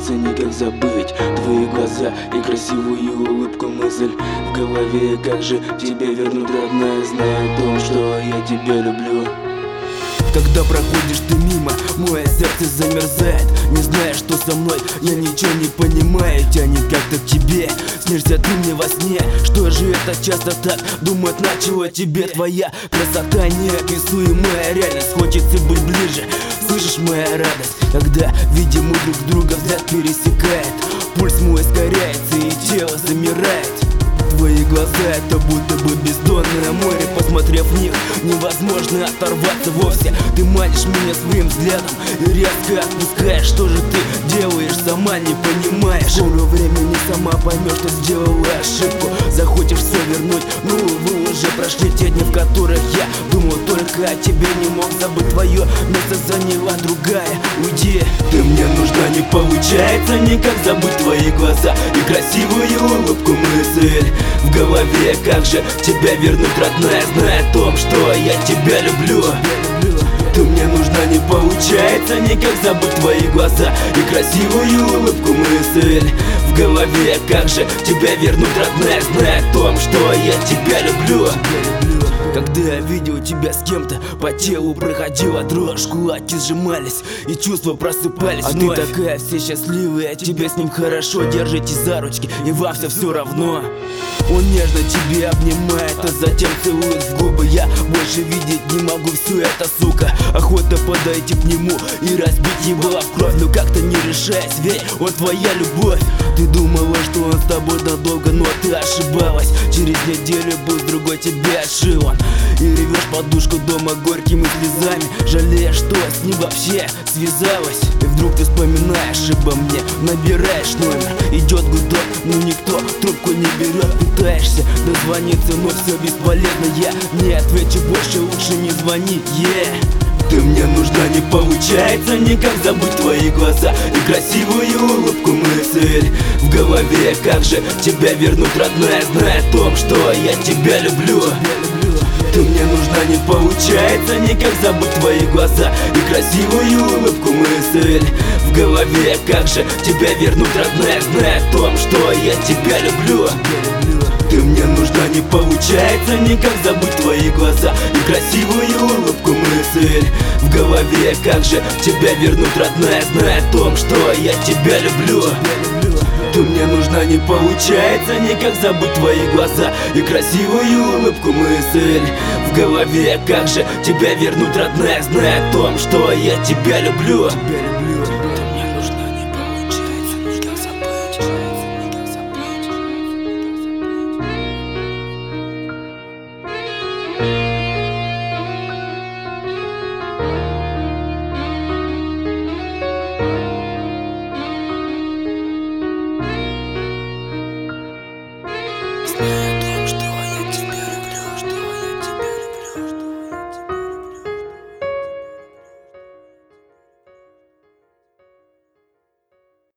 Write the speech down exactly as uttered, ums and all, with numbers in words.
получается никак забыть твои глаза и красивую улыбку, мысль в голове. Как же тебе вернуть, родная, зная о том, что я тебя люблю. Когда проходишь ты мимо, мое сердце замерзает. Не зная, что со мной, я ничего не понимаю. Тянет как-то к тебе, снишься ты мне во сне. Что же это часто так, думать начало тебе. Твоя красота неописуемая реальность, хочется быть ближе. Слышишь, моя радость, когда видим мы друг друга, взгляд пересекает. Пульс мой ускоряется и тело замирает. Твои глаза — это будто бы бездонное море. Посмотрев в них, невозможно оторваться вовсе. Ты манишь меня своим взглядом и резко отпускаешь. Что же ты делаешь, сама не понимаешь. В скором времени сама поймешь, что сделала ошибку. Захочешь все вернуть, ну вы уже прошли те дни, в которых я думал только о тебе. Не мог забыть, твое место заняла другая. Уйди, ты мне нужна, не получается никак забыть твои глаза и красивую улыбку, мысль в голове. Как же тебя вернуть, родная, зная о том, что я тебя люблю. Ты мне нужна, не получается никак забыть твои глаза и красивую улыбку, мысль в голове. Как же тебя вернуть, родная, зная о том, что я тебя люблю. Когда я видел тебя с кем-то, по телу проходила дрожь, кулаки сжимались и чувства просыпались. А вновь. Ты такая вся счастливая, тебе с ним хорошо, держитесь за ручки и вам все все равно. Он нежно тебя обнимает, а затем целует в губы. Я больше видеть не могу всю это, сука. Охота подойти к нему и разбить его в кровь, но как-то не решаясь, ведь он твоя любовь. Ты думала, что он с тобой надолго, но ты ошибалась. Через неделю был с другой, тебя отшил он. И ревешь подушку дома горькими слезами, жалеешь, что с ним вообще связалась. И вдруг ты вспоминаешь обо мне, набираешь номер, идет гудок, но никто трубку не берет. Пытаешься дозвониться, но все бесполезно. Я не отвечу больше, лучше не звони, yeah. Ты мне нужна, не получается никак забыть твои глаза и красивую улыбку, мысль в голове. Как же тебя вернуть, родная, зная о том, что я тебя люблю. Ты мне нужна, не получается никак забыть твои глаза и красивую улыбку, мысль в голове. Как же тебя вернуть, родная, зная о том, что я тебя люблю. Ты мне нужна, не получается никак забыть твои глаза и красивую улыбку, мысль в голове. Как же тебя вернуть, родная, зная о том, что я тебя люблю. Ты мне нужна, не получается никак забыть твои глаза и красивую улыбку, мысль в голове. Как же тебя вернуть, родная, зная о том, что я тебя люблю.